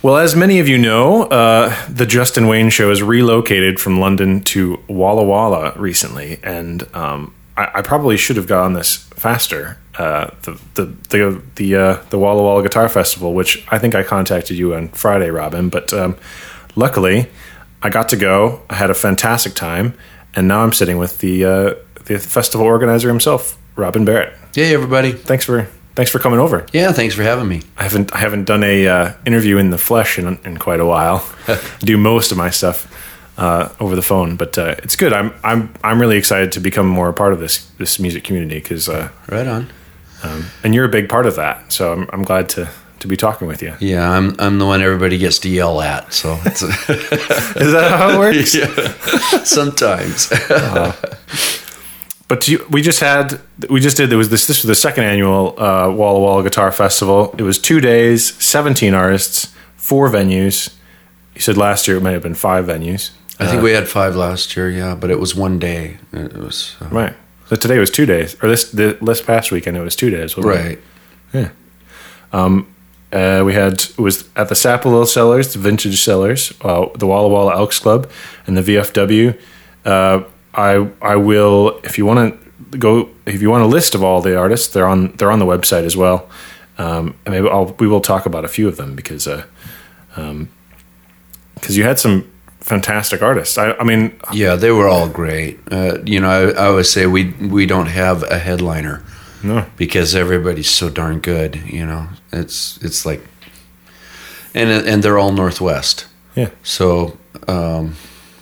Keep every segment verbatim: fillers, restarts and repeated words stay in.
Well, as many of you know, uh, the Justin Wayne Show has relocated from London to Walla Walla recently, and um, I, I probably should have got on this faster. Uh, the the the the, uh, the Walla Walla Guitar Festival, which I think I contacted you on Friday, Robin, but um, luckily I got to go. I had a fantastic time, and now I'm sitting with the uh, the festival organizer himself, Robin Barrett. Hey, everybody! Thanks for. Thanks for coming over. Yeah, thanks for having me. I haven't I haven't done a uh, interview in the flesh in, in quite a while. Do most of my stuff uh, over the phone, but uh, it's good. I'm I'm I'm really excited to become more a part of this this music community because uh, right on. Um, and you're a big part of that, so I'm I'm glad to, to be talking with you. Yeah, I'm I'm the one everybody gets to yell at. So it's a is that how it works? Yeah, sometimes. uh, But you, we just had, we just did, there was this, this was the second annual uh, Walla Walla Guitar Festival. It was two days, seventeen artists, four venues. You said last year it might have been five venues. I think uh, we had five last year, yeah, but it was one day. It was uh, right. So today was two days, or this the, this past weekend it was two days. Wasn't right. It? Yeah. Um. Uh, we had it was at the Sapelo Cellars, the Vintage Cellars, uh, the Walla Walla Elks Club, and the V F W. Uh, I I will if you want to go if you want a list of all the artists, they're on they're on the website as well. Um, and maybe I'll, we will talk about a few of them because uh, um, because you had some fantastic artists. I, I mean, yeah, they were all great. Uh, you know, I, I always say we we don't have a headliner, no, because everybody's so darn good. You know, it's it's like, and and they're all Northwest. Yeah. So. Um,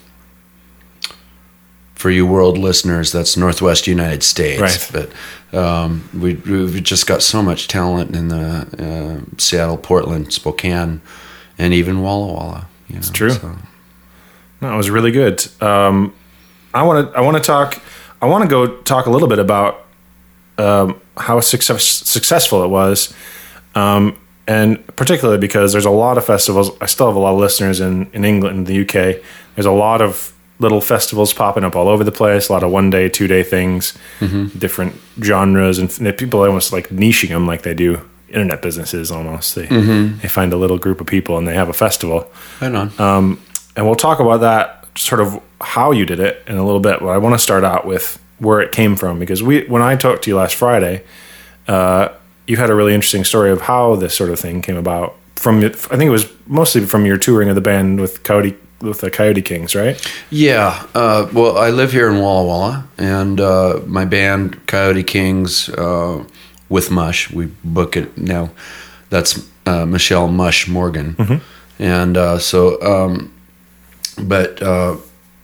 For you world listeners, that's Northwest United States. Right. But um, we, we've just got so much talent in the uh, Seattle, Portland, Spokane, and even Walla Walla. You know, it's true. So. No, it was really good. Um, I want to. I want to talk. I want to go talk a little bit about um, how success, successful it was, um, and particularly because there's a lot of festivals. I still have a lot of listeners in in England and the U K. There's a lot of little festivals popping up all over the place, a lot of one day, two day things, mm-hmm. different genres, and people almost like niching them like they do internet businesses almost. They mm-hmm. they find a little group of people and they have a festival. Right on. Um, and we'll talk about that, sort of how you did it in a little bit, but I want to start out with where it came from, because we when I talked to you last Friday, uh, you had a really interesting story of how this sort of thing came about. From I think it was mostly from your touring of the band with Coyote with the Coyote Kings, right? Yeah. Uh, well, I live here in Walla Walla, and uh, my band Coyote Kings uh, with Mush, we book it now. That's uh, Michelle Mush Morgan, mm-hmm. and uh, so, um, but uh,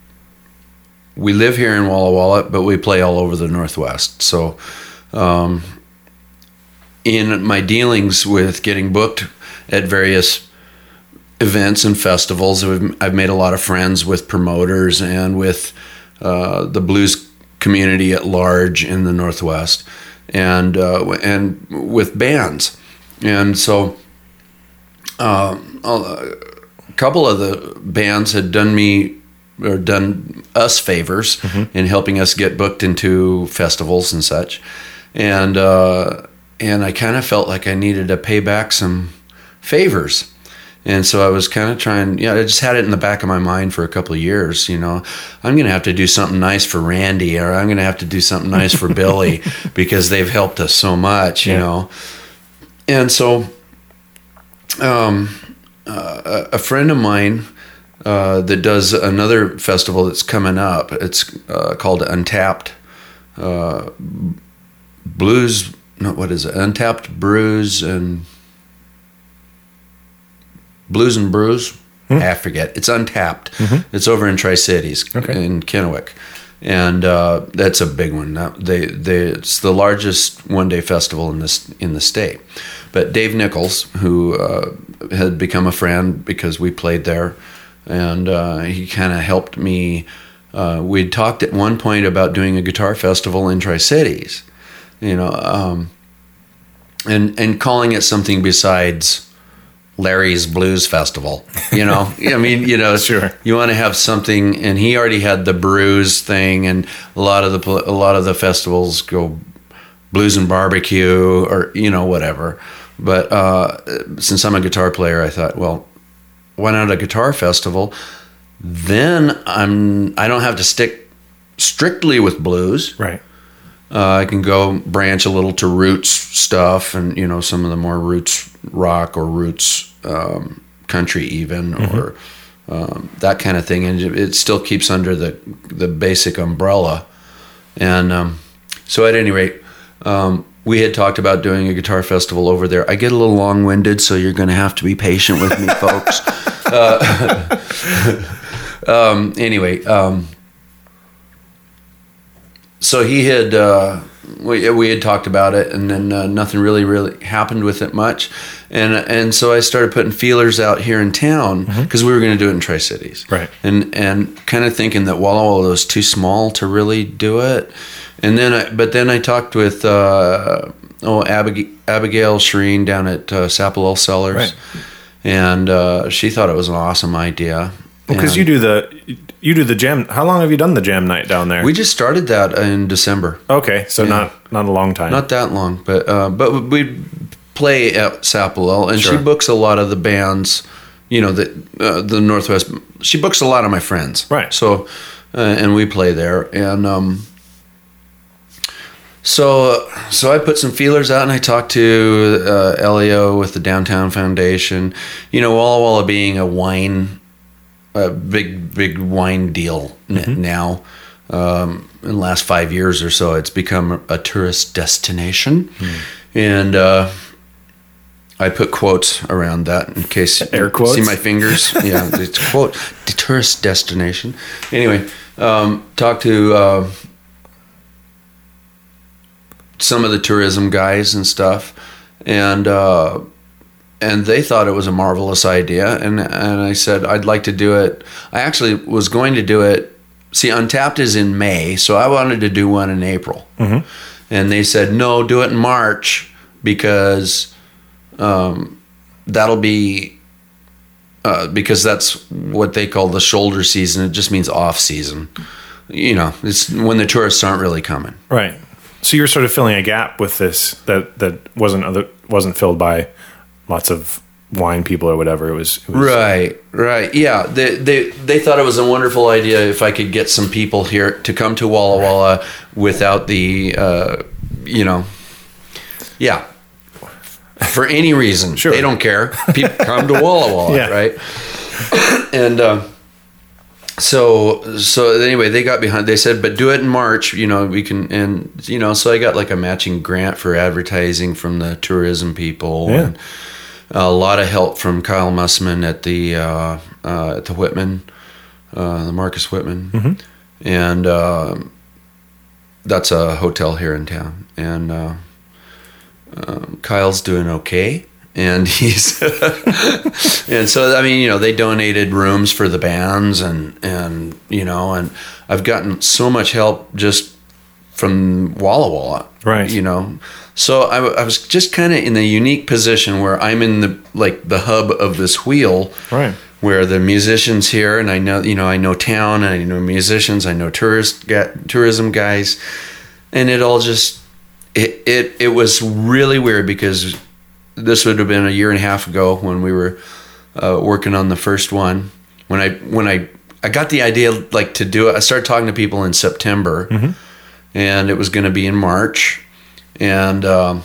we live here in Walla Walla, but we play all over the Northwest. So, um, in my dealings with getting booked at various events and festivals, I've made a lot of friends with promoters and with uh, the blues community at large in the Northwest, and uh, and with bands. And so uh, a couple of the bands had done me or done us favors mm-hmm. in helping us get booked into festivals and such. And uh, and I kind of felt like I needed to pay back some favors. And so I was kind of trying, yeah, I just had it in the back of my mind for a couple of years, you know, I'm going to have to do something nice for Randy, or I'm going to have to do something nice for Billy, because they've helped us so much, you yeah. know. And so um, uh, a friend of mine uh, that does another festival that's coming up, it's uh, called Untapped uh, Blues, no, what is it, Untapped Brews and... Blues and Brews, hmm. I forget. It's Untapped. Mm-hmm. It's over in Tri-Cities okay. in Kennewick, and uh, that's a big one. Now, they they it's the largest one day festival in this in the state. But Dave Nichols, who uh, had become a friend because we played there, and uh, he kind of helped me. Uh, we'd talked at one point about doing a guitar festival in Tri-Cities, you know, um, and and calling it something besides Larry's Blues Festival, you know. I mean, you know, sure. You want to have something, and he already had the Brews thing, and a lot of the a lot of the festivals go Blues and Barbecue, or you know, whatever. But uh, since I'm a guitar player, I thought, well, why not a guitar festival? Then I'm I don't have to stick strictly with blues. Right. Uh, I can go branch a little to roots stuff, and you know some of the more roots rock or roots um, country even, mm-hmm. or um, that kind of thing, and it still keeps under the the basic umbrella. And um, so, at any rate, um, we had talked about doing a guitar festival over there. I get a little long winded, so you're going to have to be patient with me, folks. Uh, um, anyway. Um, So he had, uh, we we had talked about it, and then uh, nothing really really happened with it much, and and so I started putting feelers out here in town because mm-hmm. we were going to do it in Tri-Cities, right? And and kind of thinking that Walla Walla was too small to really do it, and then I, but then I talked with uh, oh Abigail, Abigail Shireen down at uh, Sapelol Cellars, right. and uh, she thought it was an awesome idea. Because well, you do the you do the jam. How long have you done the jam night down there? We just started that in December. Okay, so yeah. not not a long time. Not that long, but uh, but we play at Sapelol, and sure. she books a lot of the bands. You know, the uh, the Northwest. She books a lot of my friends, right? So, uh, and we play there, and um, so so I put some feelers out, and I talked to uh, Elio with the Downtown Foundation. You know, Walla Walla being a wine. A big, big wine deal mm-hmm. now. Um, in the last five years or so, it's become a tourist destination. Mm. And uh, I put quotes around that in case air quotes. See my fingers. Yeah, it's a quote. The tourist destination. Anyway, um, talk to uh, some of the tourism guys and stuff, and. Uh, And they thought it was a marvelous idea, and and I said I'd like to do it. I actually was going to do it. See, Untapped is in May, so I wanted to do one in April. Mm-hmm. And they said, no, do it in March because um, that'll be uh, because that's what they call the shoulder season. It just means off season. You know, it's when the tourists aren't really coming. Right. So you're sort of filling a gap with this that that wasn't other wasn't filled by lots of wine people or whatever. It was, it was right, right, yeah. They they they thought it was a wonderful idea if I could get some people here to come to Walla Walla without the, uh, you know, yeah, for any reason. Sure, they don't care. People come to Walla Walla, yeah. Right? And uh, so so anyway, they got behind. They said, but do it in March. You know, we can, and you know, so I got like a matching grant for advertising from the tourism people. Yeah. And, a lot of help from Kyle Mussman at the uh, uh, at the Whitman, uh, the Marcus Whitman, mm-hmm. and uh, that's a hotel here in town. And uh, um, Kyle's doing okay, and he's and so I mean you know they donated rooms for the bands, and and you know and I've gotten so much help just from Walla Walla, right? You know. So I, I was just kind of in a unique position where I'm in the like the hub of this wheel, right? Where the musicians here, and I know you know I know town, and I know musicians, I know tourist tourism guys, and it all just it it it was really weird because this would have been a year and a half ago when we were uh, working on the first one. When I when I I got the idea like to do it, I started talking to people in September, mm-hmm. and it was going to be in March. And um,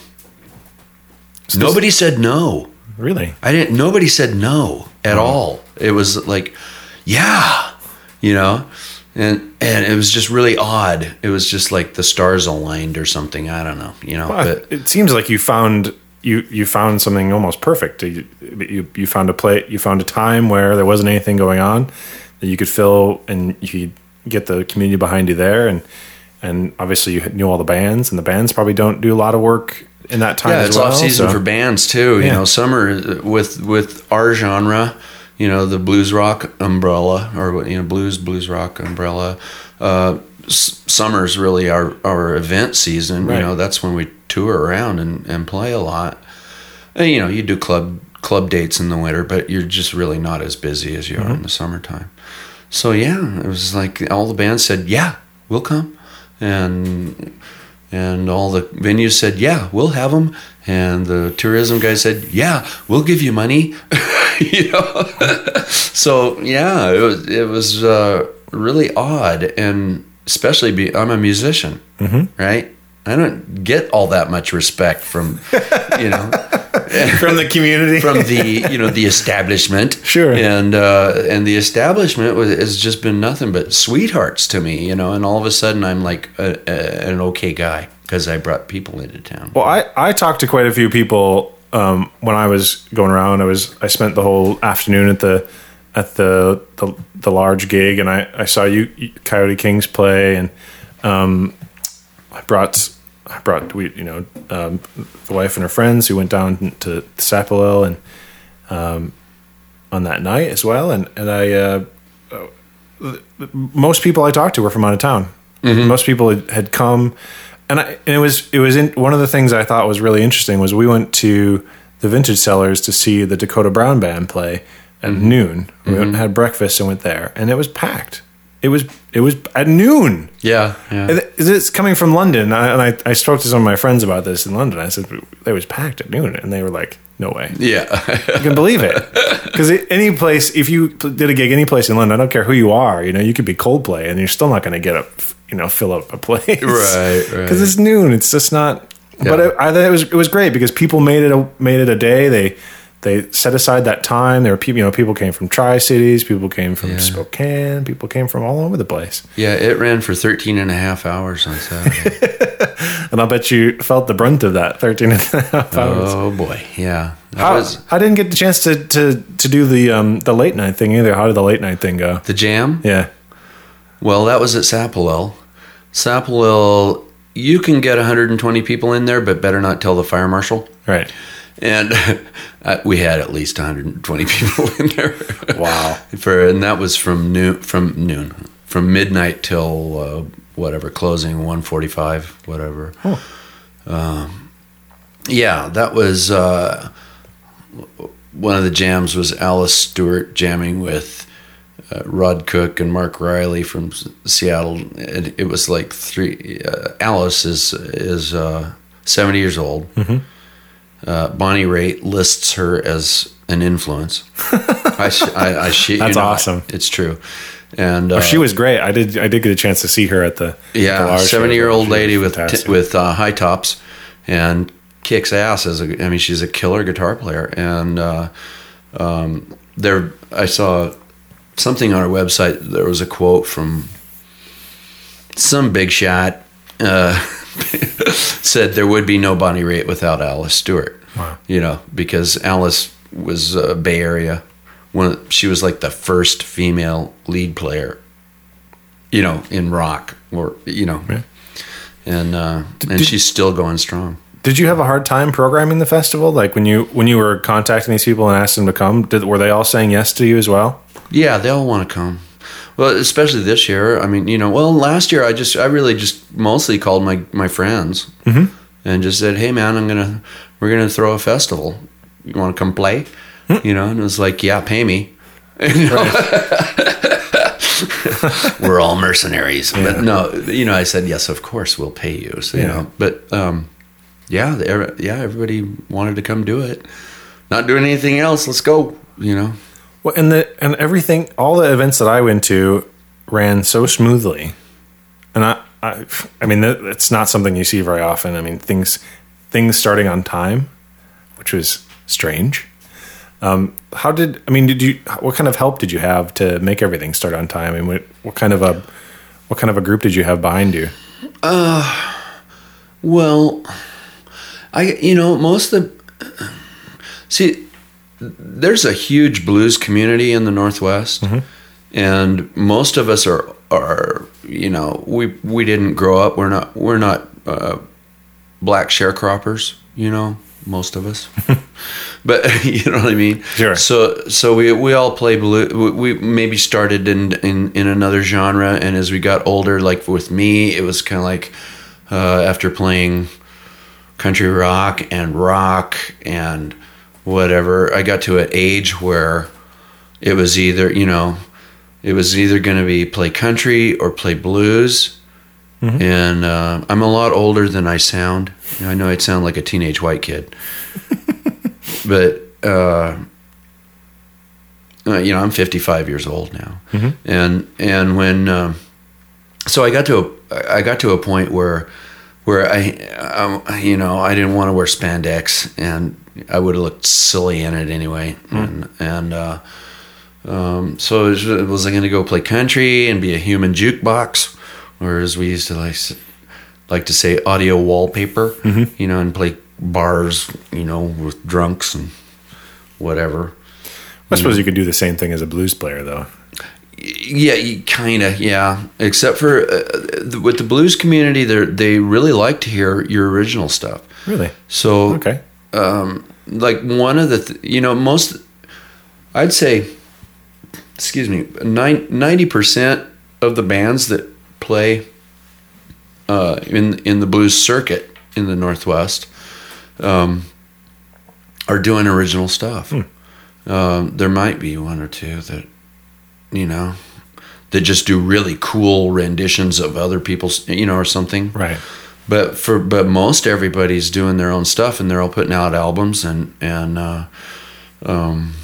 so nobody said no. Really? I didn't. Nobody said no at oh. all. It was like, yeah, you know, and and it was just really odd. It was just like the stars aligned or something. I don't know. You know. Well, but it seems like you found you you found something almost perfect. You, you you found a play. You found a time where there wasn't anything going on that you could fill, and you could get the community behind you there, and. And obviously, you knew all the bands, and the bands probably don't do a lot of work in that time. Yeah, as it's well, off season so. for bands too. You yeah. know, summer with with our genre, you know, the blues rock umbrella, or you know, blues blues rock umbrella. Uh, summer's really our our event season. Right. You know, that's when we tour around and, and play a lot. And, you know, you do club club dates in the winter, but you're just really not as busy as you mm-hmm. are in the summertime. So yeah, it was like all the bands said, "Yeah, we'll come." And and all the venues said, yeah, we'll have them. And the tourism guy said, "Yeah, we'll give you money." You know, so yeah, it was it was uh, really odd, and especially be, I'm a musician, mm-hmm. right? I don't get all that much respect from, you know, from the community, from the you know the establishment, sure, and uh, and the establishment was, has just been nothing but sweethearts to me, you know, and all of a sudden I'm like a, a, an okay guy because I brought people into town. Well, I I talked to quite a few people um, when I was going around. I was I spent the whole afternoon at the at the the, the large gig, and I, I saw you Coyote Kings play, and um, I brought. I brought we you know um, the wife and her friends who went down to Sapelil and um, on that night as well, and and I uh, most people I talked to were from out of town. Mm-hmm. Most people had, had come, and I and it was it was in, one of the things I thought was really interesting was we went to the Vintage Cellars to see the Dakota Brown Band play at mm-hmm. noon. We mm-hmm. had breakfast and went there, and it was packed. It was it was at noon. Yeah, yeah. It's coming from London, and I, I spoke to some of my friends about this in London. I said it was packed at noon, and they were like, "No way." Yeah, I can believe it. Because any place, if you did a gig any place in London, I don't care who you are, you know, you could be Coldplay, and you're still not going to get a, you know, fill up a place, right? Right. Because it's noon. It's just not. Yeah. But it, I, it was it was great because people made it a, made it a day. They. They set aside that time. There were people, you know, people came from Tri-Cities, people came from yeah. Spokane, people came from all over the place. Yeah, it ran for thirteen and a half hours on Saturday. And I'll bet you felt the brunt of that thirteen and a half hours. Oh boy, yeah. How, was, I didn't get the chance to, to, to do the um, the late night thing either. How did the late night thing go? The jam? Yeah. Well, that was at Sapelil. Sapelil, you can get one hundred twenty people in there, but better not tell the fire marshal. Right. And uh, we had at least one hundred twenty people in there. Wow! For and that was from noon, from noon, from midnight till uh, whatever closing one forty-five, whatever. Huh. Um, yeah, that was uh, one of the jams. Was Alice Stewart jamming with uh, Rod Cook and Mark Riley from Seattle. It, it was like three. Uh, Alice is is uh, seventy years old. Mm-hmm. Uh, Bonnie Raitt lists her as an influence. I, I, I she, That's you know, awesome. It's true, and uh, oh, she was great. I did I did get a chance to see her at the yeah seventy year old lady with t- with uh, high tops and kicks ass as a I mean she's a killer guitar player, and uh, um, there I saw something on our website. There was a quote from some big shot. Uh, said there would be no Bonnie Raitt without Alice Stewart. Wow. You know, because Alice was uh, Bay Area. One, she was like the first female lead player, you know, in rock, or you know, yeah. and uh, did, and she's still going strong. Did you have a hard time programming the festival? Like when you when you were contacting these people and asked them to come, did, were they all saying yes to you as well? Yeah, they all want to come. Well, especially this year. I mean, you know, well, last year I just, I really just mostly called my, my friends mm-hmm. and just said, "Hey, man, I'm gonna, we're gonna throw a festival. You want to come play?" Mm-hmm. You know, and it was like, "Yeah, pay me." You know? We're all mercenaries, yeah. But no, you know, I said, "Yes, of course, we'll pay you." So yeah. you know, but um, yeah, yeah, everybody wanted to come do it. Not doing anything else. Let's go. You know. Well, and the and everything, all the events that I went to ran so smoothly, and I, I, I mean, it's not something you see very often. I mean, things, things starting on time, which was strange. Um, how did I mean? Did you? What kind of help did you have to make everything start on time? I mean, what, what kind of a, what kind of a group did you have behind you? Uh, well, I you know most of the see. There's a huge blues community in the Northwest, mm-hmm. and most of us are are you know we we didn't grow up. We're not we're not uh, black sharecroppers. You know, most of us, but you know what I mean. Sure. So so we we all play blues. We, we maybe started in, in in another genre, and as we got older, like with me, it was kind of like uh, after playing country rock and rock and whatever, I got to an age where it was either, you know, it was either going to be play country or play blues. Mm-hmm. And uh, I'm a lot older than I sound. You know, I know I'd sound like a teenage white kid. But, uh, uh, you know, I'm fifty-five years old now. Mm-hmm. And and when... Uh, so I got to a, I got to a point where where I, um, you know, I didn't want to wear spandex, and I would have looked silly in it anyway. Mm. And, and uh, um, so was, was I going to go play country and be a human jukebox, or as we used to like like to say, audio wallpaper, mm-hmm. you know, and play bars, you know, with drunks and whatever. I suppose you could do the same thing as a blues player, though. Yeah, kind of, yeah. Except for uh, with the blues community, they they really like to hear your original stuff. Really? So, okay. Um, like one of the, th- you know, most, I'd say, excuse me, ninety percent of the bands that play uh, in in the blues circuit in the Northwest um, are doing original stuff. Hmm. Um, there might be one or two that, you know, that just do really cool renditions of other people's, you know, or something. Right. But for but most everybody's doing their own stuff, and they're all putting out albums, and and uh, um,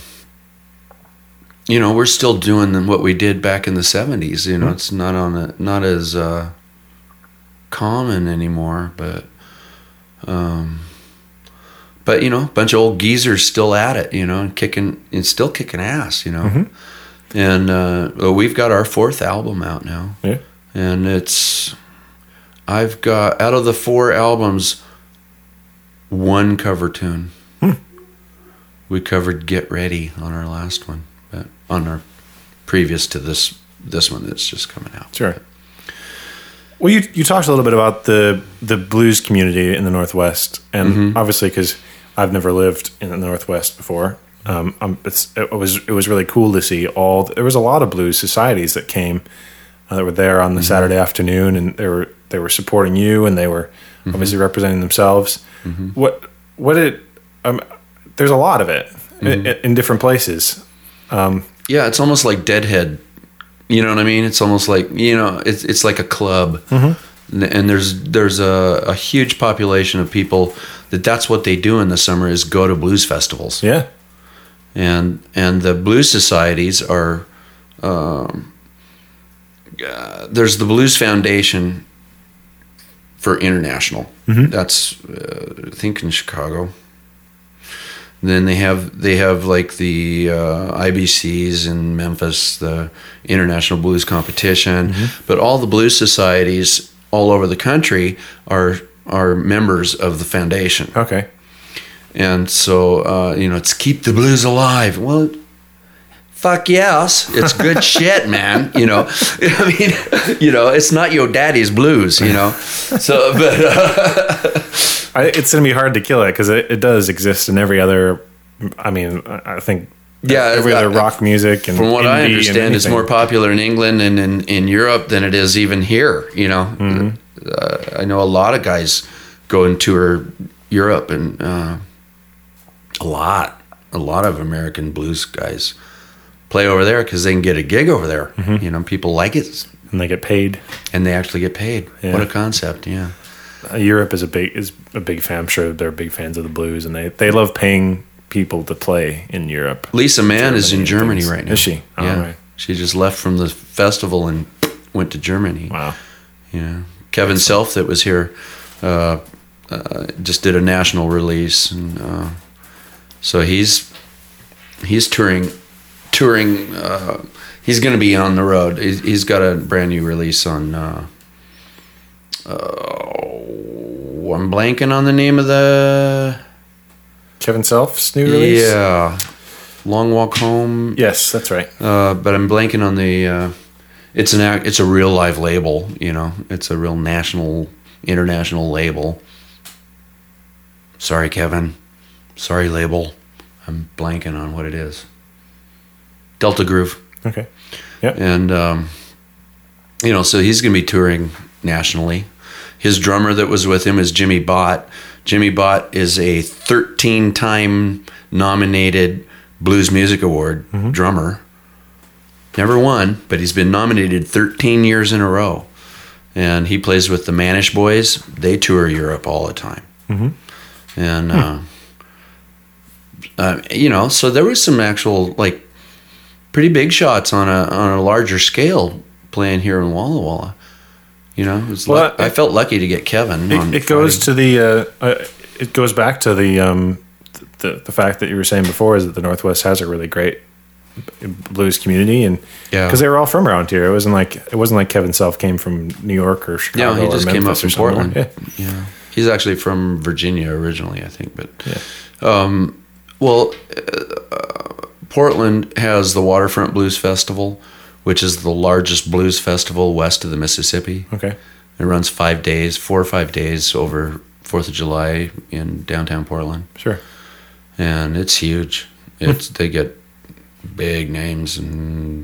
you know, we're still doing what we did back in the seventies. You know, mm-hmm. It's not on a, not as uh, common anymore, but um, but you know, a bunch of old geezers still at it, you know, and kicking and still kicking ass, you know. Mm-hmm. And uh, well, we've got our fourth album out now. Yeah. And it's, I've got, out of the four albums, one cover tune. Hmm. We covered Get Ready on our last one, but on our previous to this this one that's just coming out. Sure. Well, you you talked a little bit about the the blues community in the Northwest, and mm-hmm. obviously because I've never lived in the Northwest before. Um, um, it's, it was it was really cool to see all. There was a lot of blues societies that came uh, that were there on the mm-hmm. Saturday afternoon, and they were they were supporting you, and they were mm-hmm. obviously representing themselves. Mm-hmm. What what it? Um, there's a lot of it mm-hmm. in, in different places. Um, yeah, it's almost like Deadhead. You know what I mean? It's almost like, you know, it's it's like a club, mm-hmm. and there's there's a, a huge population of people that that's what they do in the summer is go to blues festivals. Yeah. And and the blues societies are, um, uh, there's the Blues Foundation for International. Mm-hmm. That's uh, I think in Chicago. And then they have they have like the uh, I B Cs in Memphis, the International Blues Competition. Mm-hmm. But all the blues societies all over the country are are members of the foundation. Okay. And so, uh, you know, it's keep the blues alive. Well, fuck yes. It's good shit, man. You know, I mean, you know, it's not your daddy's blues, you know. So, but uh, I, it's going to be hard to kill it because it, it does exist in every other, I mean, I think yeah, every other rock music. And from what I understand, it's anything. more popular in England and in, in Europe than it is even here, you know. Mm-hmm. Uh, I know a lot of guys go and tour Europe and... Uh, A lot, a lot of American blues guys play over there because they can get a gig over there. Mm-hmm. You know, people like it, and they get paid, and they actually get paid. Yeah. What a concept! Yeah, uh, Europe is a big is a big fan. I'm sure they're big fans of the blues, and they, they love paying people to play in Europe. Lisa Mann is in Germany right now. Is she? Oh, yeah, right. She just left from the festival and went to Germany. Wow. Yeah, Kevin Self that was here uh, uh, just did a national release and. Uh, So he's he's touring, touring. Uh, he's going to be on the road. He's, he's got a brand new release on. Uh, uh, I'm blanking on the name of the. Kevin Self's new release. Yeah, Long Walk Home. Yes, that's right. Uh, but I'm blanking on the. Uh, it's an it's a real live label. You know, it's a real national, international label. Sorry, Kevin. Sorry, label. I'm blanking on what it is. Delta Groove. Okay. Yeah. And, um, you know, so he's going to be touring nationally. His drummer that was with him is Jimmy Bott. Jimmy Bott is a thirteen-time nominated Blues Music Award mm-hmm. drummer. Never won, but he's been nominated thirteen years in a row. and he plays with the Manish Boys. They tour Europe all the time, Mm-hmm. and uh, uh, you know, so there was some actual like pretty big shots on a on a larger scale playing here in Walla Walla. You know, it was Well, luck- I felt lucky to get Kevin. on It, it goes Friday. to the. Uh, uh, it goes back to the, um, the the fact that you were saying before is that the Northwest has a really great blues community, and Yeah. because they were all from around here. It wasn't like it wasn't like Kevin Self came from New York or Chicago. No, he or just came up Memphis from or somewhere. Portland. Yeah. Yeah, he's actually from Virginia originally, I think. But Yeah. um, well, uh, Portland has the Waterfront Blues Festival, which is the largest blues festival west of the Mississippi. Okay. It runs five days, four or five days over Fourth of July in downtown Portland, Sure. and it's huge. It's they get big names and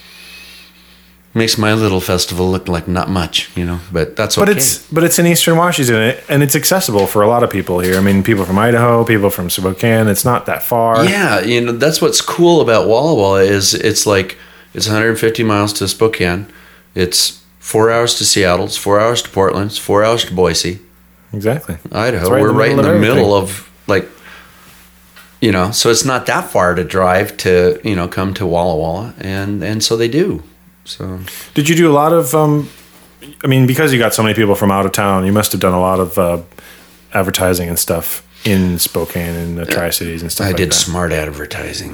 makes my little festival look like not much, you know. But that's okay. But it's but it's in Eastern Washington, and it's accessible for a lot of people here. I mean, people from Idaho, people from Spokane. It's not that far. Yeah, you know, that's what's cool about Walla Walla is it's like it's one hundred fifty miles to Spokane. It's four hours to Seattle. It's four hours to Portland. It's four hours to Boise, Exactly. Idaho. It's right in We're the right in middle the of middle of like, you know, so it's not that far to drive to, you know, come to Walla Walla, and and so they do. So Did you do a lot of? Um, I mean, because you got so many people from out of town, you must have done a lot of uh, advertising and stuff in Spokane and the Tri Cities and stuff. I like did that. smart advertising.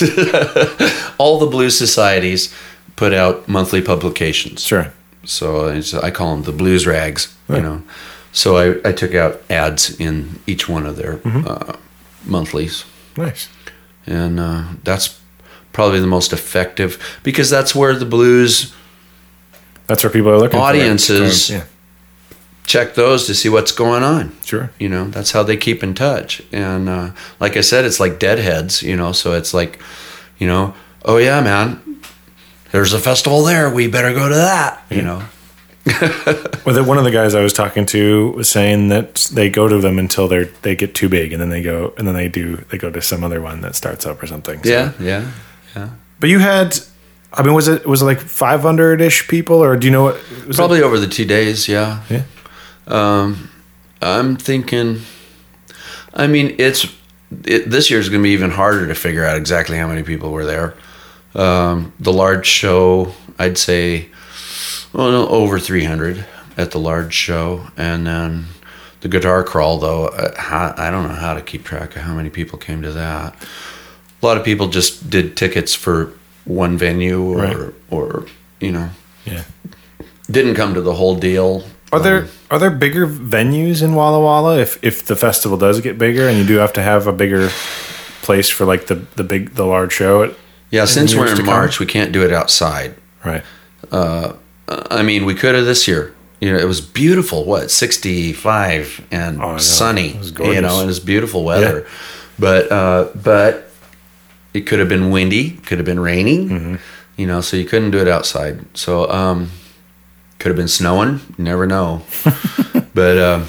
All the blues societies put out monthly publications. Sure. So it's, I call them the blues rags, Right. you know. So I, I took out ads in each one of their Mm-hmm. uh, monthlies, Nice. and uh, that's probably the most effective because that's where the blues That's where people are looking. Audiences. For it. Yeah. check those to see what's going on. Sure. You know, that's how they keep in touch. And uh, like I said, it's like deadheads, you know, so it's like, you know, oh yeah, man, there's a festival there. We better go to that, you know. Well, the, one of the guys I was talking to was saying that they go to them until they are they get too big, and then they go and then they do they go to some other one that starts up or something. So. Yeah, yeah, yeah. But you had, I mean, was it was it like five hundred ish people, or do you know what? Was Probably it? over the two days, yeah. Yeah. Um, I'm thinking, I mean, it's it, this year's going to be even harder to figure out exactly how many people were there. Um, the large show, I'd say, well, no, over three hundred at the large show. And then the guitar crawl, though, uh, how, I don't know how to keep track of how many people came to that. A lot of people just did tickets for one venue or, Right. or you know, Yeah. didn't come to the whole deal. Are there Um, are there bigger venues in Walla Walla if if the festival does get bigger and you do have to have a bigger place for like the the big the large show? At, Yeah, since years we're to in come? March, we can't do it outside. right. Uh, I mean, we could have this year. You know, it was beautiful. What, sixty-five and Oh, I know. sunny. It was You gorgeous. know, and it's beautiful weather. But uh, but it could have been windy. Could have been raining. Mm-hmm. You know, so you couldn't do it outside. So um, could have been snowing. You never know. but um,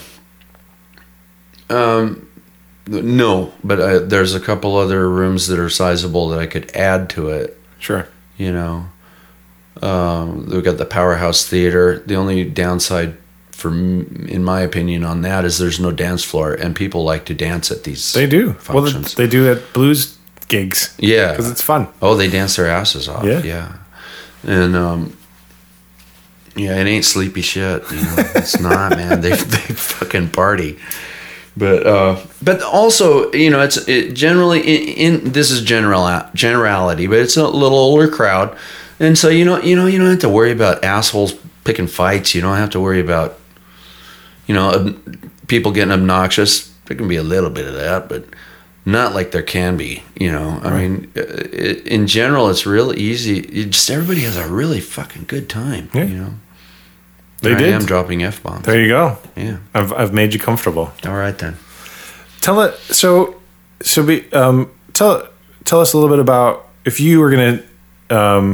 um, no. But uh, there's a couple other rooms that are sizable that I could add to it. Sure. You know, um, we've got the Powerhouse Theater. The only downside, for m- in my opinion, on that is there's no dance floor, and people like to dance at these. They do. Well, they, functions. they do at blues gigs. Yeah, Because it's fun. oh, they dance their asses off. Yeah. Yeah, and um, yeah, it ain't sleepy shit. You know, it's not, man. They they fucking party. But uh, but also, you know, it's it generally in, in this is general generality, but it's a little older crowd, and so you know you know you don't have to worry about assholes picking fights. You don't have to worry about you know ob- people getting obnoxious. There can be a little bit of that, but not like there can be. You know, I Right. mean, uh, it, in general, it's real easy. It just everybody has a really fucking good time. Yeah. You know, They Here I did. am dropping f bombs. There you go. Yeah. I've I've made you comfortable. All right then. Tell it. So so be um tell tell us a little bit about if you were gonna um.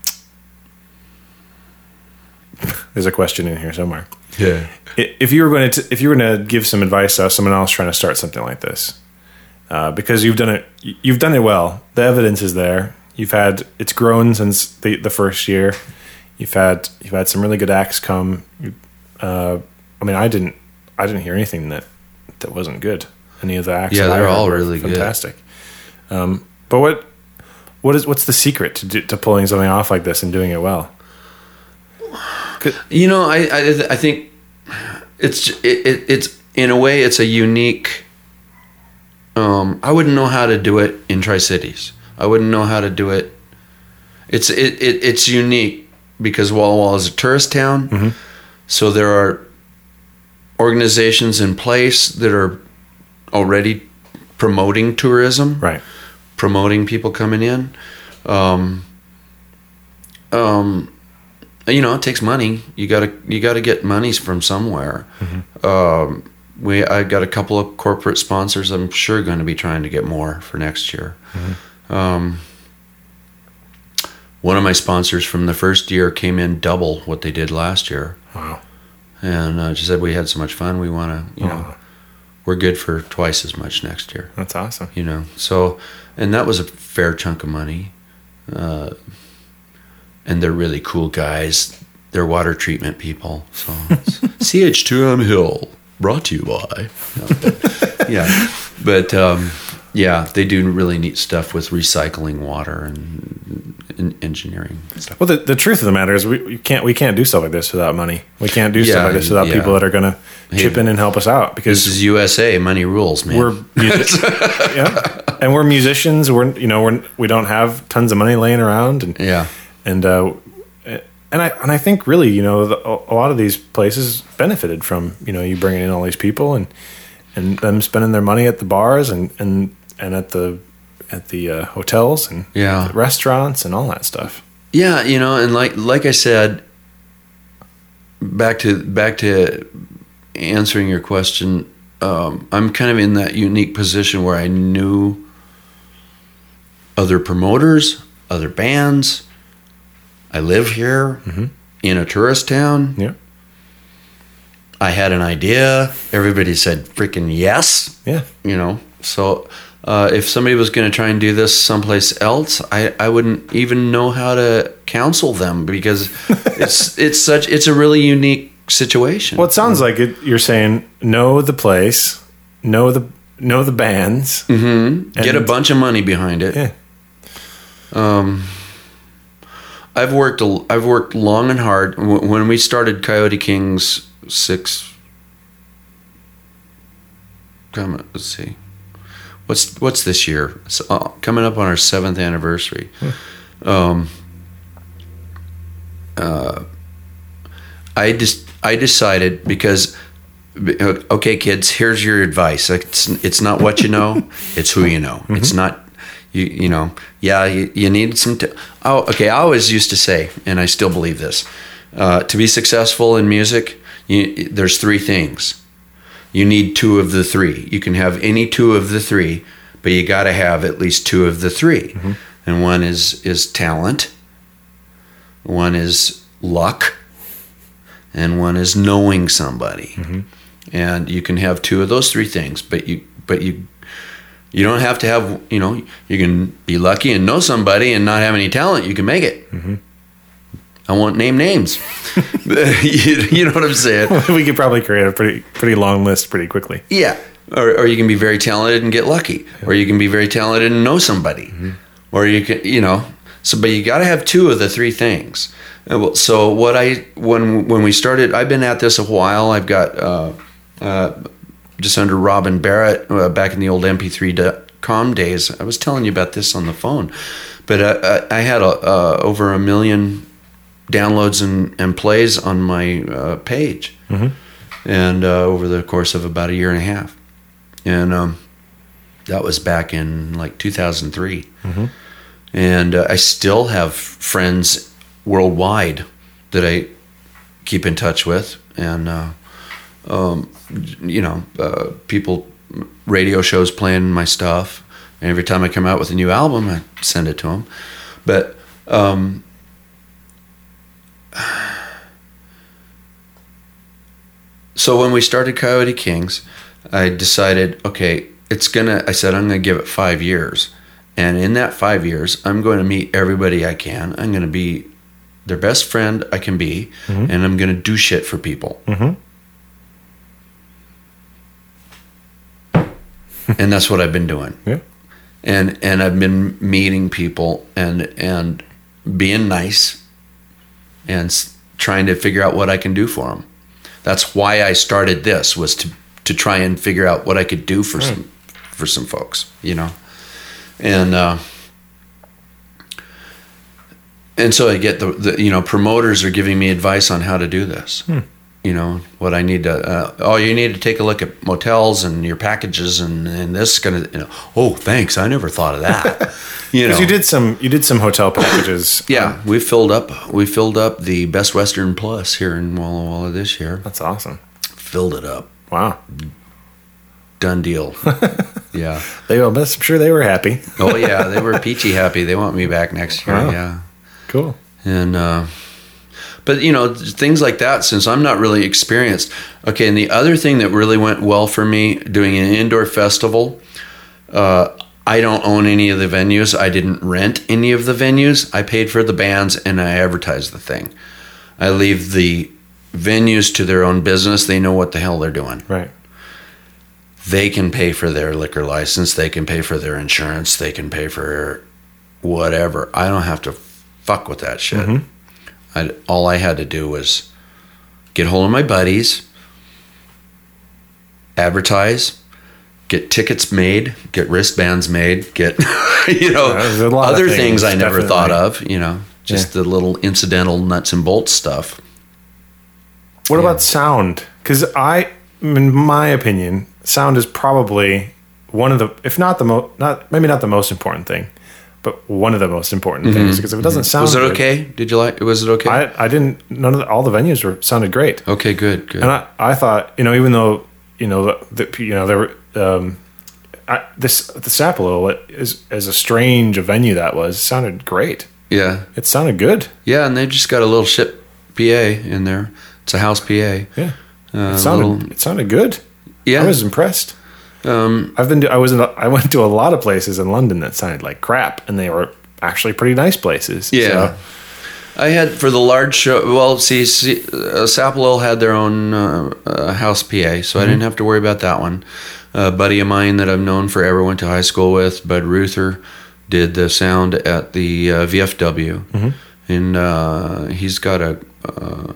There's a question in here somewhere. Yeah. I- If you were going to if you were going to give some advice to someone else trying to start something like this, uh, because you've done it you've done it well. The evidence is there. You've had it's grown since the the first year. You've had you've had some really good acts come. Uh, I mean, I didn't I didn't hear anything that, that wasn't good. Any of the acts? Yeah, that I they're heard all were really fantastic. good. Um, but what what is what's the secret to do, to pulling something off like this and doing it well? You know, I I, I think it's it, it, it's in a way it's a unique. Um, I wouldn't know how to do it in Tri-Cities. I wouldn't know how to do it. It's it, it it's unique because Walla Walla is a tourist town, mm-hmm. so there are organizations in place that are already promoting tourism, right? Promoting people coming in. Um, um, you know, it takes money. You gotta you gotta get monies from somewhere. Mm-hmm. Um, we I got a couple of corporate sponsors. I'm sure going to be trying to get more for next year. Mm-hmm. Um, one of my sponsors from the first year came in double what they did last year. Wow! And uh, she said we had so much fun. We want to, you oh. know, we're good for twice as much next year. That's awesome. You know, so and that was a fair chunk of money. Uh, and they're really cool guys. They're water treatment people. So C H two M Hill, brought to you by. No, but, yeah, but um, yeah, they do really neat stuff with recycling water and, and engineering stuff. Well, the, the truth of the matter is we, we can't we can't do stuff like this without money. We can't do Yeah, stuff like this without yeah. people that are going to chip Hey, in and help us out. Because This is U S A, money rules, man. we're music- yeah, and we're musicians. We're you know we're we don't have tons of money laying around, and yeah, and uh, and I and I think really you know the, a lot of these places benefited from you know you bringing in all these people and and them spending their money at the bars and and, and at the at the uh, hotels and Yeah. the restaurants and all that stuff. yeah. You know, and like like I said, back to back to answering your question. Um, I'm kind of in that unique position where I knew other promoters, other bands. I live here Mm-hmm. in a tourist town. Yeah, I had an idea. Everybody said freaking yes. yeah. You know, so uh, if somebody was going to try and do this someplace else, I, I wouldn't even know how to counsel them because it's it's such it's a really unique situation. Well, it sounds like it, you're saying know the place, know the know the bands, Mm-hmm. Get a and- bunch of money behind it. yeah, Um, I've worked. a- I've worked long and hard. Wh- When we started Coyote Kings six, come on, let's see, what's what's this year? It's, uh, coming up on our seventh anniversary. Um, uh, I just I decided because. Okay, kids. Here's your advice. It's it's not what you know. It's who you know. Mm-hmm. It's not you. You know. Yeah, you, you need some. T- oh, okay. I always used to say, and I still believe this: uh, to be successful in music, you, there's three things. You need two of the three. You can have any two of the three, but you got to have at least two of the three. Mm-hmm. And one is is talent. One is luck. And one is knowing somebody. Mm-hmm. And you can have two of those three things, but you but you you don't have to have, you know, you can be lucky and know somebody and not have any talent. You can make it. Mm-hmm. I won't name names. you, you know what I'm saying? We could probably create a pretty pretty long list pretty quickly. Yeah. Or or you can be very talented and get lucky. Yeah. Or you can be very talented and know somebody. Mm-hmm. Or you can, you know, so but you got to have two of the three things. So what I when when we started, I've been at this a while. I've got uh, uh, just under Robin Barrett uh, back in the old M P three dot com days. I was telling you about this on the phone, but uh, I had a, uh, over a million downloads and, and plays on my uh, page, mm-hmm. and uh, over the course of about a year and a half, and um, that was back in like two thousand three, mm-hmm. and uh, I still have friends worldwide that I keep in touch with, and uh, um, you know, uh, people, radio shows playing my stuff, and every time I come out with a new album, I send it to them. But um, so when we started Coyote Kings, I decided, okay, it's gonna. I said I'm gonna give it five years, and in that five years, I'm going to meet everybody I can. I'm going to be their best friend I can be, mm-hmm. and I'm going to do shit for people. Mm-hmm. And that's what I've been doing. Yeah. And and I've been meeting people and and being nice and s- trying to figure out what I can do for them. That's why I started this, was to to try and figure out what I could do for mm. some for some folks, you know. And uh, and so I get the, the you know promoters are giving me advice on how to do this. Mm. You know what I need to. Uh, oh, you need to take a look at motels and your packages, and, and this is gonna. You know, oh, thanks. I never thought of that. You know, you did some. You did some hotel packages. Yeah, um, we filled up. We filled up the Best Western Plus here in Walla Walla this year. That's awesome. Filled it up. Wow. Done deal. Yeah. They well, I'm sure they were happy. Oh yeah, they were peachy happy. They want me back next year. Wow. Yeah. Cool. And. uh But, you know, things like that, since I'm not really experienced. Okay, and the other thing that really went well for me, doing an indoor festival, uh, I don't own any of the venues. I didn't rent any of the venues. I paid for the bands, and I advertised the thing. I leave the venues to their own business. They know what the hell they're doing. Right. They can pay for their liquor license. They can pay for their insurance. They can pay for whatever. I don't have to fuck with that shit. Mm-hmm. I, all I had to do was get hold of my buddies, advertise, get tickets made, get wristbands made, get, you know, other things, things I never definitely. thought of, you know, just yeah. the little incidental nuts and bolts stuff. What yeah. about sound? Because I, in my opinion, sound is probably one of the, if not the most, not maybe not the most important thing, but one of the most important mm-hmm. things, because if it doesn't sound was it good, okay? Did you like? Was it okay? I, I didn't. None of the, all the venues were sounded great. Okay, good, good. And I, I thought, you know, even though you know the, the you know there were um, I, this the Sapelo is as a strange a venue that was sounded great. Yeah, it sounded good. Yeah, and they just got a little shit P A in there. It's a house P A. Yeah, uh, it sounded little, it sounded good. Yeah, I was impressed. Um, I've been to, I was in a, I went to a lot of places in London that sounded like crap, and they were actually pretty nice places. Yeah, so. I had for the large show. Well, see, see uh, Sapelo had their own uh, uh, house P A, so mm-hmm. I didn't have to worry about that one. A buddy of mine that I've known forever, went to high school with, Bud Ruther, did the sound at the uh, V F W, mm-hmm. and uh, he's got a, uh,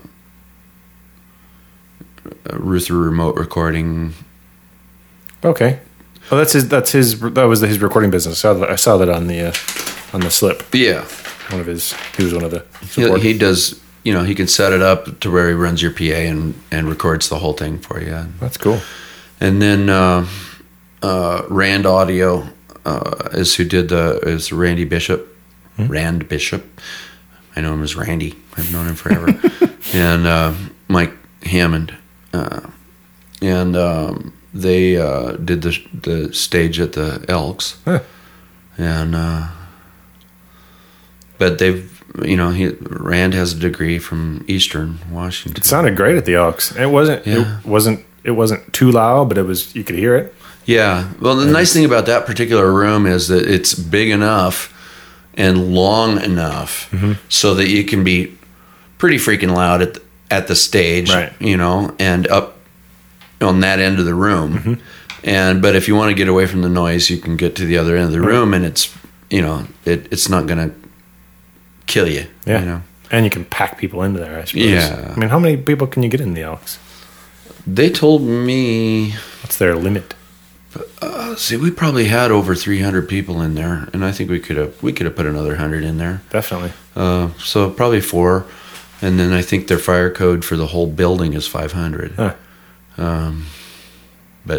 a Ruther remote recording. Okay. Oh, that's his. That's his. That was his recording business. I saw that, I saw that on the uh, on the slip. Yeah, one of his. He was one of the. He, he does. You know, he can set it up to where he runs your P A and, and records the whole thing for you. That's cool. And then uh, uh, Rand Audio uh, is who did the is Randy Bishop. Hmm? Rand Bishop. I know him as Randy. I've known him forever. And uh, Mike Hammond. Uh, and. Um, They uh, did the the stage at the Elks, huh. and uh, but they've you know he Rand has a degree from Eastern Washington. It sounded great at the Elks. It wasn't yeah. it wasn't it wasn't too loud, but it was you could hear it. Yeah. Well, the and nice thing about that particular room is that it's big enough and long enough mm-hmm. so that you can be pretty freaking loud at the, at the stage, right. you know, and up on that end of the room. Mm-hmm. And but if you want to get away from the noise, you can get to the other end of the room, and it's you know it, it's not going to kill you. Yeah, you know? And you can pack people into there, I suppose. Yeah. I mean, how many people can you get in the Elks? They told me. What's their limit? Uh, see, we probably had over three hundred people in there, and I think we could have we could have put another hundred in there. Definitely. Uh, so probably four, and then I think their fire code for the whole building is five hundred. Huh. Um, but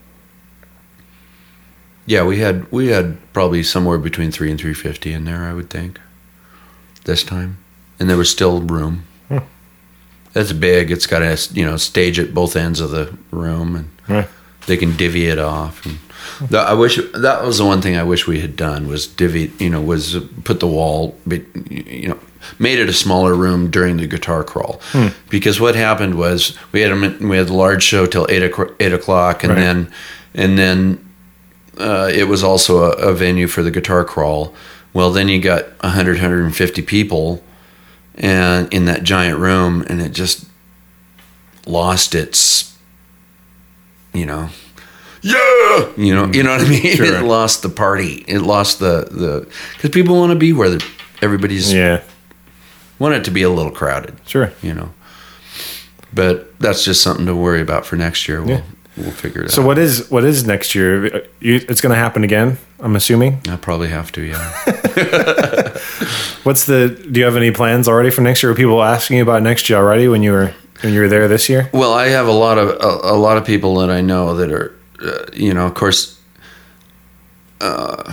yeah, we had we had probably somewhere between three and three fifty in there, I would think, this time, and there was still room. Hmm. That's big. It's got a you know stage at both ends of the room, and right. they can divvy it off. And the, I wish that was the one thing I wish we had done was divvy. You know, was put the wall. You know. Made it a smaller room during the guitar crawl, hmm. because what happened was we had a we had the large show till eight o'clock, eight o'clock, and right. then and then uh, it was also a, a venue for the guitar crawl. Well, then you got one hundred, one hundred fifty people and in that giant room, and it just lost its, you know, yeah, you know, you know what I mean. Sure. It lost the party. It lost the the because people want to be where the, everybody's yeah want it to be a little crowded. Sure, you know. But that's just something to worry about for next year. We'll yeah. we'll figure it so out. So what is what is next year? You, it's going to happen again, I'm assuming. I'll probably have to, yeah. What's the? Do you have any plans already for next year? Were people asking you about next year already when you were when you were there this year? Well, I have a lot of a, a lot of people that I know that are, uh, you know, of course. Uh,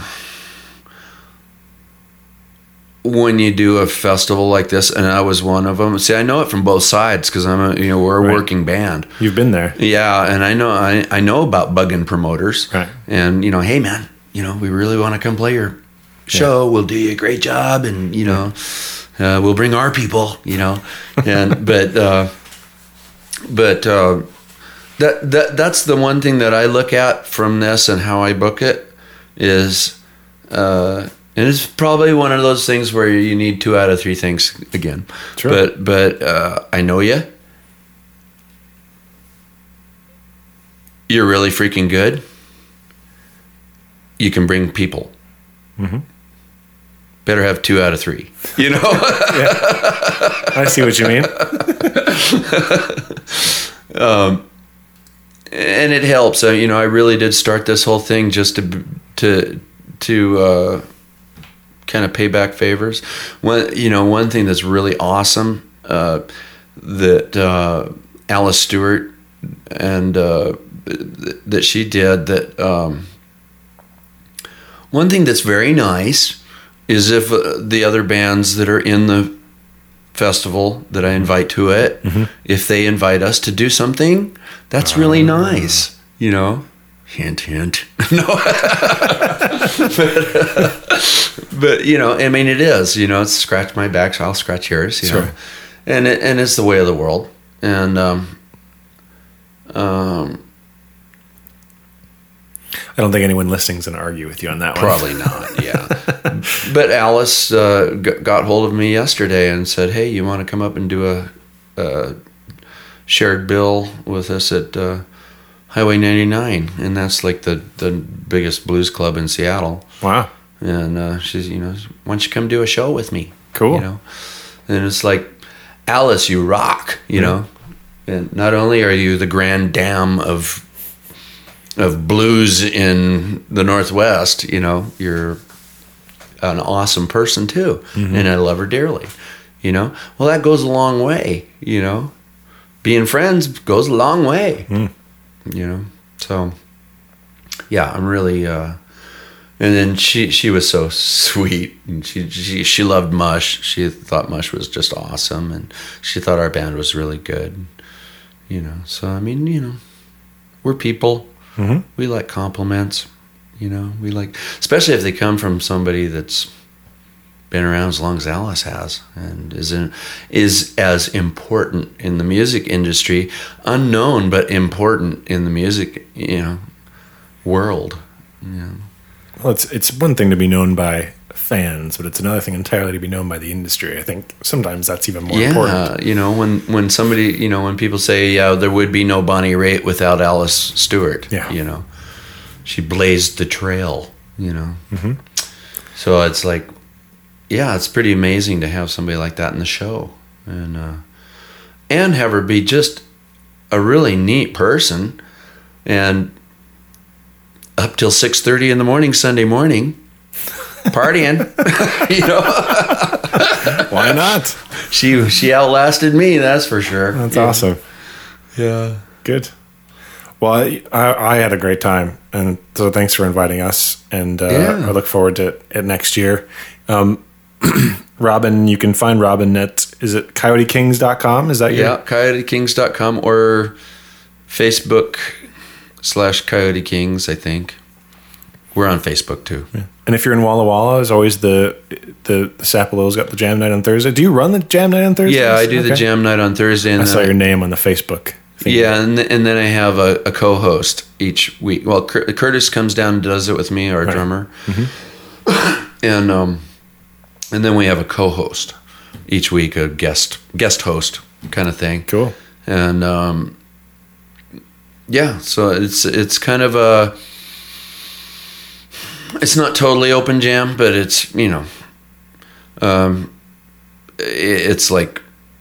when you do a festival like this, and I was one of them. See, I know it from both sides because I'm a, you know, we're a right. working band. You've been there, yeah, and I know I, I know about bugging promoters, right? And you know, hey man, you know, we really want to come play your show. Yeah. We'll do you a great job, and you know, uh, we'll bring our people, you know, and but uh, but uh, that that that's the one thing that I look at from this and how I book it is. Uh, And it's probably one of those things where you need two out of three things again. Sure. But but uh, I know you. You're really freaking good. You can bring people. Mm-hmm. Better have two out of three. You know? Yeah. I see what you mean. um, and it helps. Uh, you know, I really did start this whole thing just to to to. Uh, kind of pay back favors. One, you know, one thing that's really awesome uh, that uh, Alice Stewart and uh, th- that she did. That um, one thing that's very nice is if uh, the other bands that are in the festival that I invite to it, mm-hmm. if they invite us to do something, that's really nice. You know. Hint, hint. No. but, uh, but, you know, I mean, it is, you know, it's scratch my back, so I'll scratch yours, you sure. know. And, it, and it's the way of the world. And, um, um, I don't think anyone listening's going to argue with you on that one. Probably not, yeah. But Alice uh, g- got hold of me yesterday and said, hey, you want to come up and do a, a shared bill with us at... Uh, Highway ninety-nine, and that's like the, the biggest blues club in Seattle. Wow. And uh, she's, you know, why don't you come do a show with me? Cool. You know, and it's like, Alice, you rock, you mm-hmm. know. And not only are you the grand dam of of blues in the Northwest, you know, you're an awesome person too, mm-hmm. and I love her dearly, you know. Well, that goes a long way, you know. Being friends goes a long way. Mm. You know, so yeah, I'm really. Uh, and then she she was so sweet, and she she she loved Mush. She thought Mush was just awesome, and she thought our band was really good. You know, so I mean, you know, we're people. Mm-hmm. We like compliments. You know, we like, especially if they come from somebody that's been around as long as Alice has, and is in, is as important in the music industry, unknown but important in the music, you know, world. You know. Well, it's it's one thing to be known by fans, but it's another thing entirely to be known by the industry. I think sometimes that's even more yeah, important. Yeah, you know, when when somebody, you know, when people say, yeah, there would be no Bonnie Raitt without Alice Stewart. Yeah, you know, she blazed the trail. You know, mm-hmm. so it's like. Yeah, it's pretty amazing to have somebody like that in the show, and uh, and have her be just a really neat person, and up till six thirty in the morning Sunday morning, partying. You know, why not? She she outlasted me, that's for sure. That's yeah. awesome. Yeah, good. Well, I, I, I had a great time, and so thanks for inviting us, and uh, yeah. I look forward to it next year. Um, Robin, you can find Robin at, is it coyote kings dot com? Is that your? Yeah, coyote kings dot com or Facebook slash Coyote Kings, I think. We're on Facebook too. Yeah. And if you're in Walla Walla, as always, the the, the Sapalo's got the jam night on Thursday. Do you run the jam night on Thursday? Yeah, I do okay. the jam night on Thursday. And I saw your name on the Facebook. Yeah, and, th- and then I have a, a co-host each week. Well, Cur- Curtis comes down and does it with me, our right. drummer. Mm-hmm. and um, and then we have a co-host. each week a guest guest host kind of thing. Cool. And um, yeah, so it's it's kind of a it's not totally open jam, but it's you know um, it's like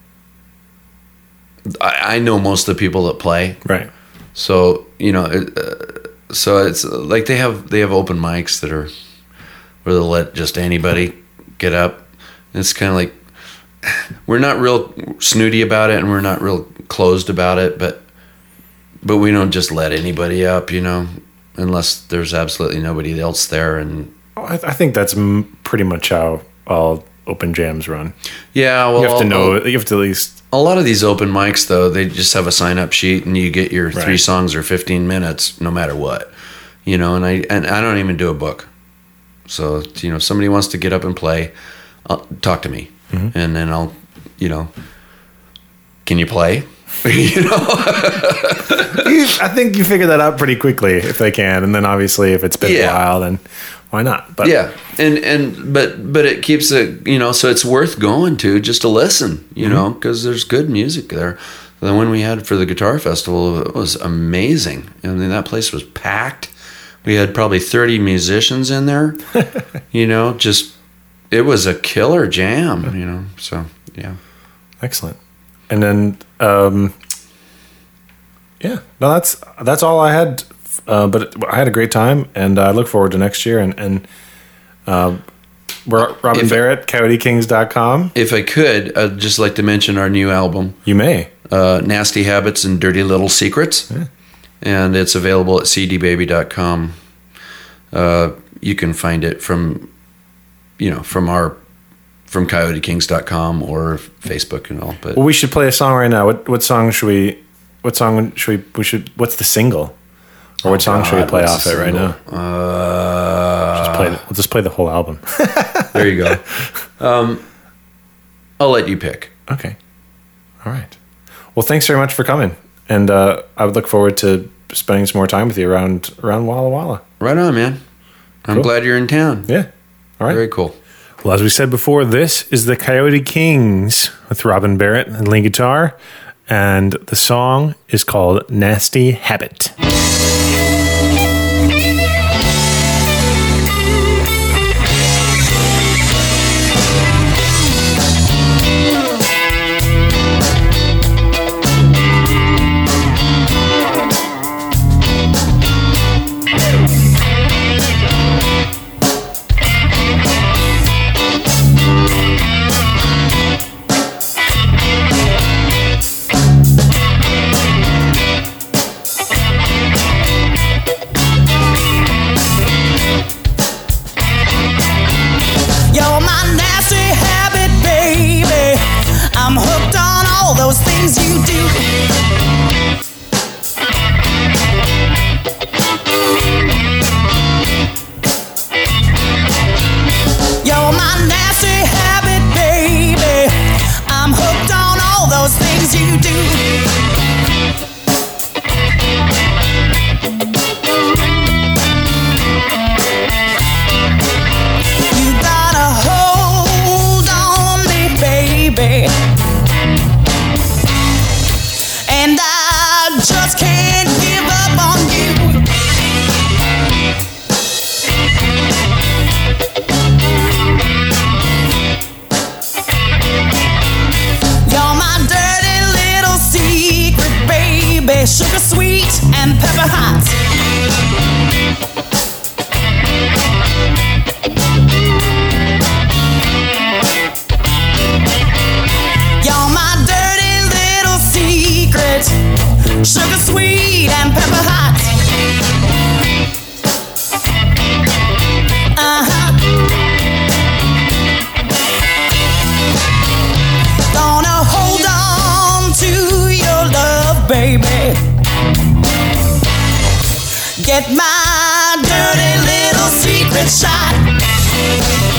I, I know most of the people that play, right? So you know, it, uh, so it's like they have they have open mics that are where they'll let just anybody get up. And it's kind of like we're not real snooty about it, and we're not real closed about it, but but we don't just let anybody up, you know, unless there's absolutely nobody else there. And I, I think that's m- pretty much how all open jams run. Yeah, well, you have to know. I'll, You have to at least. A lot of these open mics, though, they just have a sign-up sheet, and you get your Right. three songs or fifteen minutes, no matter what, you know. And I and I don't even do a book, so you know, if somebody wants to get up and play, uh, talk to me, Mm-hmm. and then I'll, you know, can you play? you know, You, I think you figure that out pretty quickly if they can, and then obviously if it's been Yeah. a while, then why not? But yeah, and and but but it keeps it, you know, so it's worth going to just to listen, you Mm-hmm. know, because there's good music there. The one we had for the guitar festival, it was amazing. I mean, that place was packed. We had probably thirty musicians in there. you know, just it was a killer jam. You know, so yeah, excellent. And then, um, yeah, no, that's that's all I had. Uh, but I had a great time, and I look forward to next year. And and uh, we're at Robin If- Barrett, Coyote Kings dot com. If I could, I'd just like to mention our new album, You may. uh, Nasty Habits and Dirty Little Secrets. And it's available at c d baby dot com. Uh, you can find it from, you know, from our, from coyote kings dot com or Facebook and all. But Well, we should play a song right now. What what song should we? What song should we? We should. What's the single? Or what song should we God, play what's off the it right single? now? Uh, Just play. The, we'll just play the whole album. there you go. Um, I'll let you pick. Okay. All right. Well, thanks very much for coming, and uh, I would look forward to spending some more time with you around around Walla Walla. Right on, man. I'm Cool. glad you're in town. Yeah. All right. Very cool. Well, as we said before, this is the Coyote Kings with Robin Barrett and lead guitar, and the song is called Nasty Habit. You're my nasty habit, baby. I'm hooked on all those things you do. You're my nasty habit, baby. I'm hooked on all those things you do. You got a hold on me, baby, and I just can't give up on you. You're my dirty little secret, baby, sugar sweet and pepper hot. You're my dirty little secret, sugar sweet and pepper hot. Uh-huh. Gonna hold on to your love, baby. Get my dirty little secret shot.